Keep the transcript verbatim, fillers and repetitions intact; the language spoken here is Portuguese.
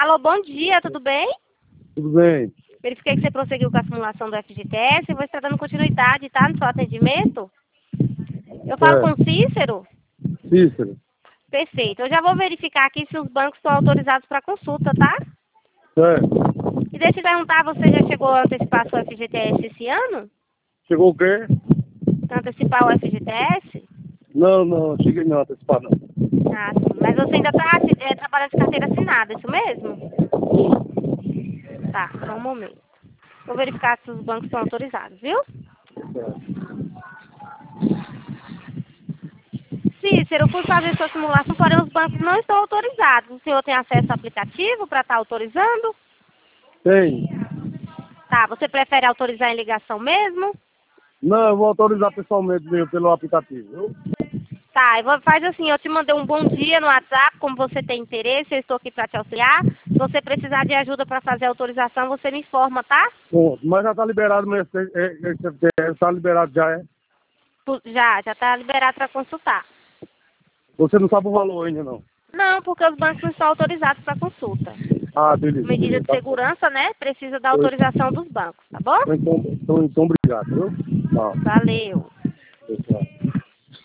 Alô, bom dia, tudo bem? Tudo bem. Verifiquei que você prosseguiu com a simulação do F G T S e vou estar dando continuidade, tá? No seu atendimento. Eu falo É. com o Cícero? Cícero. Perfeito. Eu já vou verificar aqui se os bancos estão autorizados para consulta, tá? Certo. E deixa eu perguntar, você já chegou a antecipar seu F G T S esse ano? Chegou o quê? Antecipar o F G T S? Não, não, cheguei não, antecipar não. Ah, sim. Mas você ainda está é, trabalhando de carteira assinada, isso mesmo? Tá, só um momento. Vou verificar se os bancos estão autorizados, viu? Certo. Cícero, eu fui fazer sua simulação, porém os bancos não estão autorizados. O senhor tem acesso ao aplicativo para estar autorizando? Tem. Tá, você prefere autorizar em ligação mesmo? Não, eu vou autorizar pessoalmente mesmo pelo aplicativo, viu? Tá, eu vou, faz assim, eu te mandei um bom dia no WhatsApp, como você tem interesse, eu estou aqui para te auxiliar. Se você precisar de ajuda para fazer a autorização, você me informa, tá? Bom, mas já tá liberado mesmo, está liberado já, é? Tu- Já, já está liberado para consultar. Você não sabe o valor ainda não? Não, porque os bancos não estão autorizados para consulta. Ah, beleza. Medida beleza, de tá segurança, né? Precisa da bom. autorização dos bancos, tá bom? Então, então, então obrigado, viu? Tá. Valeu. Tchau.